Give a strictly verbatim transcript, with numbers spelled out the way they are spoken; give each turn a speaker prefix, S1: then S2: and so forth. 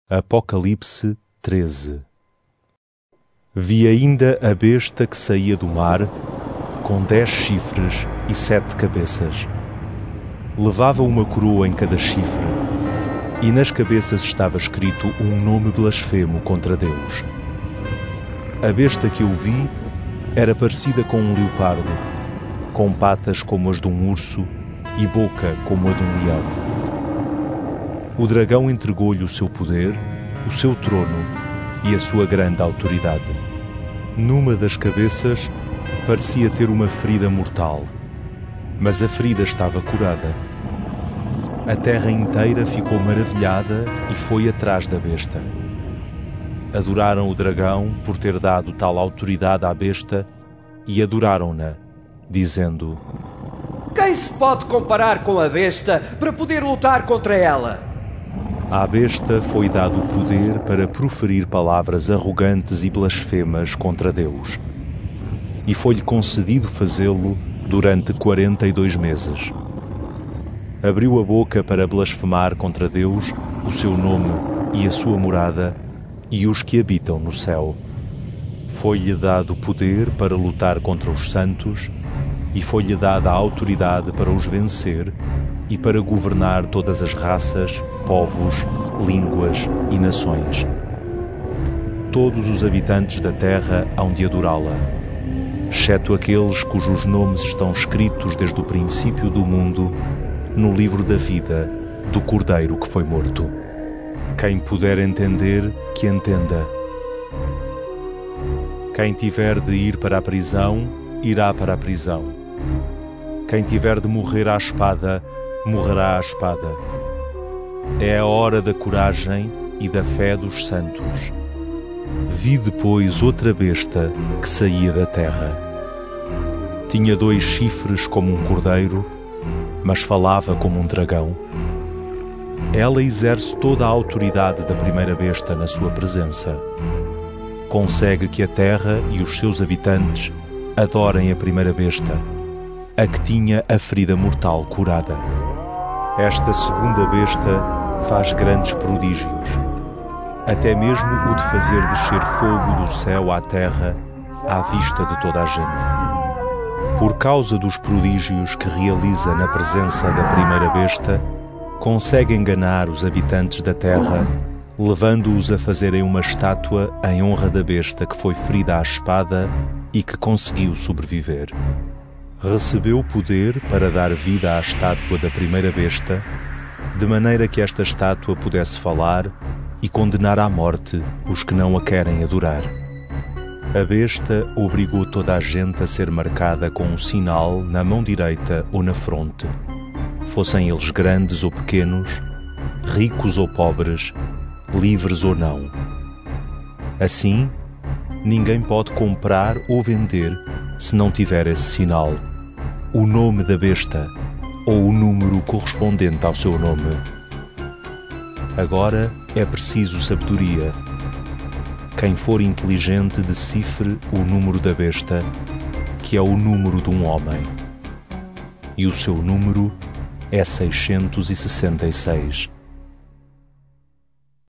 S1: Apocalipse treze. Vi ainda a besta que saía do mar, com dez chifres e sete cabeças. Levava uma coroa em cada chifre, e nas cabeças estava escrito um nome blasfemo contra Deus. A besta que eu vi era parecida com um leopardo, com patas como as de um urso e boca como a de um leão. O dragão entregou-lhe o seu poder, o seu trono e a sua grande autoridade. Numa das cabeças parecia ter uma ferida mortal, mas a ferida estava curada. A terra inteira ficou maravilhada e foi atrás da besta. Adoraram o dragão por ter dado tal autoridade à besta e adoraram-na, dizendo:
S2: Quem se pode comparar com a besta para poder lutar contra ela?
S1: À besta foi dado o poder para proferir palavras arrogantes e blasfemas contra Deus, e foi-lhe concedido fazê-lo durante quarenta e dois meses. Abriu a boca para blasfemar contra Deus, o seu nome e a sua morada, e os que habitam no céu. Foi-lhe dado poder para lutar contra os santos, e foi-lhe dada a autoridade para os vencer e para governar todas as raças, povos, línguas e nações. Todos os habitantes da terra hão de adorá-la, exceto aqueles cujos nomes estão escritos desde o princípio do mundo no livro da vida do Cordeiro que foi morto. Quem puder entender, que entenda. Quem tiver de ir para a prisão, irá para a prisão. Quem tiver de morrer à espada, morrerá à espada. É a hora da coragem e da fé dos santos. Vi depois outra besta que saía da terra. Tinha dois chifres como um cordeiro, mas falava como um dragão. Ela exerce toda a autoridade da primeira besta na sua presença. Consegue que a terra e os seus habitantes adorem a primeira besta, a que tinha a ferida mortal curada. Esta segunda besta faz grandes prodígios, até mesmo o de fazer descer fogo do céu à terra à vista de toda a gente. Por causa dos prodígios que realiza na presença da primeira besta, consegue enganar os habitantes da terra, levando-os a fazerem uma estátua em honra da besta que foi ferida à espada e que conseguiu sobreviver. Recebeu poder para dar vida à estátua da primeira besta, de maneira que esta estátua pudesse falar e condenar à morte os que não a querem adorar. A besta obrigou toda a gente a ser marcada com um sinal na mão direita ou na fronte, fossem eles grandes ou pequenos, ricos ou pobres, livres ou não. Assim, ninguém pode comprar ou vender se não tiver esse sinal, o nome da besta ou o número correspondente ao seu nome. Agora é preciso sabedoria. Quem for inteligente decifre o número da besta, que é o número de um homem. E o seu número é seiscentos e sessenta e seis.